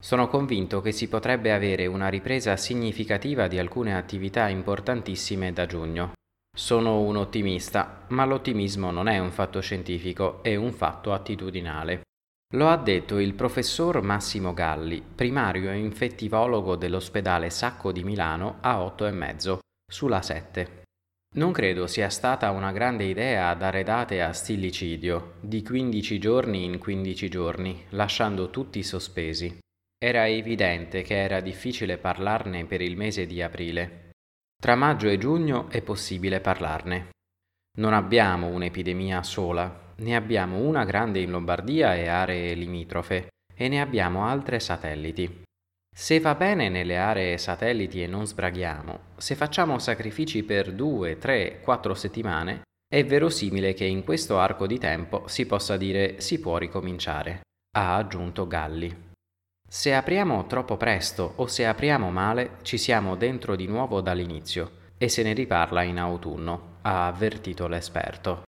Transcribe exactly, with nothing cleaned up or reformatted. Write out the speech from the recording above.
Sono convinto che si potrebbe avere una ripresa significativa di alcune attività importantissime da giugno. Sono un ottimista, ma l'ottimismo non è un fatto scientifico, è un fatto attitudinale. Lo ha detto il professor Massimo Galli, primario infettivologo dell'ospedale Sacco di Milano a otto e mezzo, sulla sette. Non credo sia stata una grande idea dare date a stillicidio, di quindici giorni in quindici giorni, lasciando tutti sospesi. Era evidente che era difficile parlarne per il mese di aprile. Tra maggio e giugno è possibile parlarne. Non abbiamo un'epidemia sola, ne abbiamo una grande in Lombardia e aree limitrofe, e ne abbiamo altre satelliti. Se va bene nelle aree satelliti e non sbraghiamo, se facciamo sacrifici per due, tre, quattro settimane, è verosimile che in questo arco di tempo si possa dire si può ricominciare, ha aggiunto Galli. Se apriamo troppo presto o se apriamo male, ci siamo dentro di nuovo dall'inizio e se ne riparla in autunno, ha avvertito l'esperto.